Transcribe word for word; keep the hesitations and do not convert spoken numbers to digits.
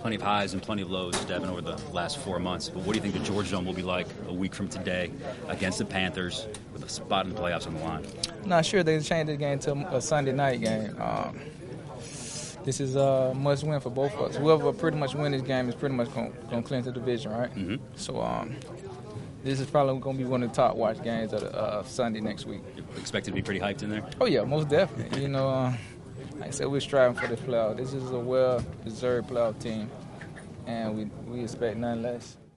plenty of highs and plenty of lows, Devin, over the last four months. But what do you think the Georgia Dome will be like a week from today against the Panthers with a spot in the playoffs on the line? Not sure. They changed the game to a Sunday night game. Um, this is a must-win for both of us. Whoever pretty much win this game is pretty much going to clinch the division, right? Mm-hmm. So um, this is probably going to be one of the top watch games of the, uh, Sunday next week. You expected to be pretty hyped in there? Oh, yeah, most definitely. You know, uh, like I said, we're striving for the playoff. This is a well-deserved playoff team, and we, we expect none less.